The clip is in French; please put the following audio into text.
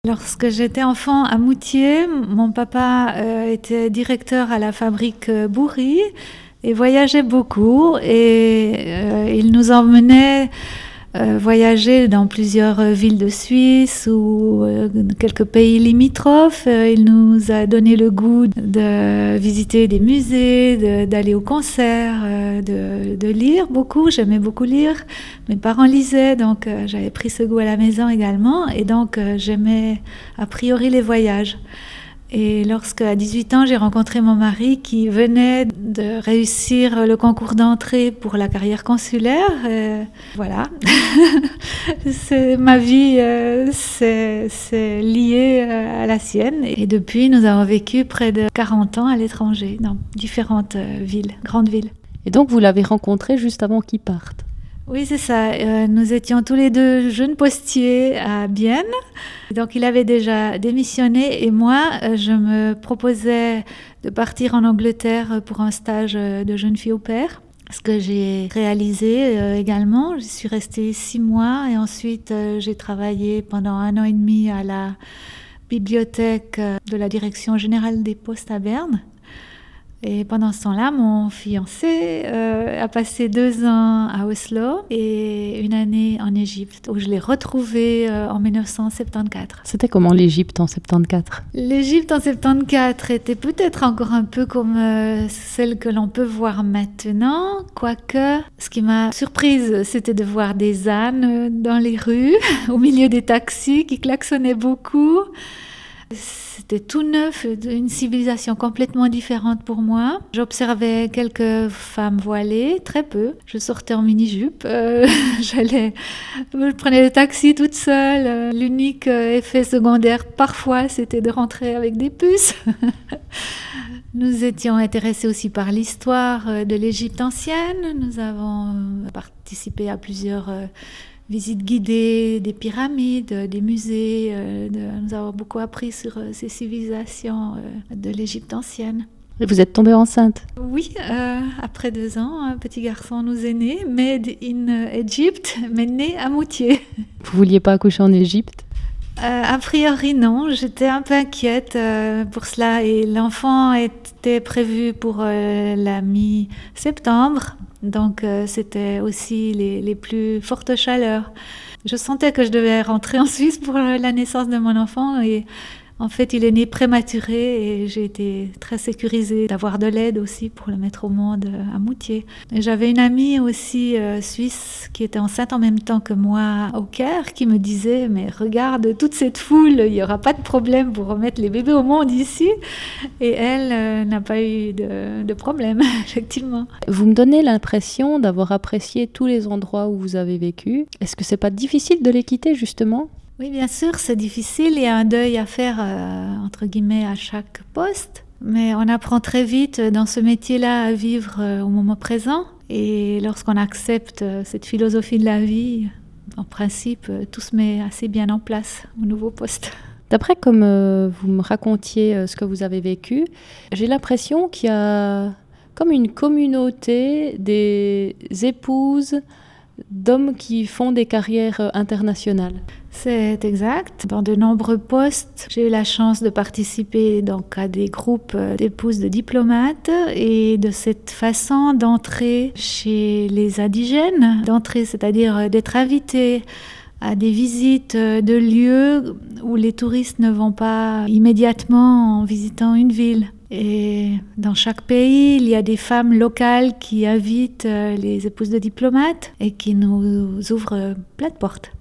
Lorsque j'étais enfant à Moutier, mon papa était directeur à la fabrique Bourri et voyageait beaucoup il nous emmenait voyager dans plusieurs villes de Suisse ou quelques pays limitrophes. Il nous a donné le goût de visiter des musées, d'aller au concert, de lire beaucoup. J'aimais beaucoup lire. Mes parents lisaient, donc j'avais pris ce goût à la maison également. Et donc j'aimais a priori les voyages. Et lorsque, à 18 ans, j'ai rencontré mon mari qui venait de réussir le concours d'entrée pour la carrière consulaire, voilà, ma vie c'est lié à la sienne. Et depuis, nous avons vécu près de 40 ans à l'étranger, dans différentes villes, grandes villes. Et donc, vous l'avez rencontré juste avant qu'il parte? Oui, c'est ça. Nous étions tous les deux jeunes postiers à Bienne. Donc, il avait déjà démissionné et moi, je me proposais de partir en Angleterre pour un stage de jeune fille au pair. Ce que j'ai réalisé également. Je suis restée 6 mois et ensuite j'ai travaillé pendant 1 an et demi à la bibliothèque de la Direction générale des postes à Berne. Et pendant ce temps-là, mon fiancé a passé 2 ans à Oslo et 1 année en Égypte, où je l'ai retrouvé en 1974. C'était comment l'Égypte en 74? L'Égypte en 74 était peut-être encore un peu comme celle que l'on peut voir maintenant, quoique ce qui m'a surprise, c'était de voir des ânes dans les rues, au milieu des taxis qui klaxonnaient beaucoup. C'était tout neuf, une civilisation complètement différente pour moi. J'observais quelques femmes voilées, très peu. Je sortais en mini-jupe, je prenais le taxi toute seule. L'unique effet secondaire, parfois, c'était de rentrer avec des puces. Nous étions intéressés aussi par l'histoire de l'Égypte ancienne. Nous avons participé à plusieurs visites guidées des pyramides, des musées. Nous avons beaucoup appris sur ces civilisations de l'Égypte ancienne. Et vous êtes tombée enceinte? Oui, après 2 ans, un petit garçon nous est né, made in Egypt, mais né à Moutier. Vous vouliez pas accoucher en Égypte? A priori non, j'étais un peu inquiète pour cela et l'enfant était prévu pour la mi-septembre, donc c'était aussi les plus fortes chaleurs. Je sentais que je devais rentrer en Suisse pour la naissance de mon enfant et en fait il est né prématuré et j'ai été très sécurisée d'avoir de l'aide aussi pour le mettre au monde à Moutier. Et j'avais une amie aussi suisse qui était enceinte en même temps que moi au Caire qui me disait mais regarde toute cette foule, il n'y aura pas de problème pour remettre les bébés au monde ici. Et elle n'a pas eu de problème, effectivement. Vous me donnez l'impression d'avoir apprécié tous les endroits où vous avez vécu. Est-ce que c'est pas difficile de les quitter justement? Oui, bien sûr, c'est difficile. Il y a un deuil à faire, entre guillemets, à chaque poste. Mais on apprend très vite dans ce métier-là à vivre au moment présent. Et lorsqu'on accepte cette philosophie de la vie, en principe, tout se met assez bien en place au nouveau poste. D'après comme vous me racontiez ce que vous avez vécu, j'ai l'impression qu'il y a comme une communauté des épouses d'hommes qui font des carrières internationales. C'est exact. Dans de nombreux postes, j'ai eu la chance de participer donc à des groupes d'épouses de diplomates et de cette façon d'entrer chez les indigènes, d'entrer, c'est-à-dire d'être invité à des visites de lieux où les touristes ne vont pas immédiatement en visitant une ville. Et dans chaque pays, il y a des femmes locales qui invitent les épouses de diplomates et qui nous ouvrent plein de portes.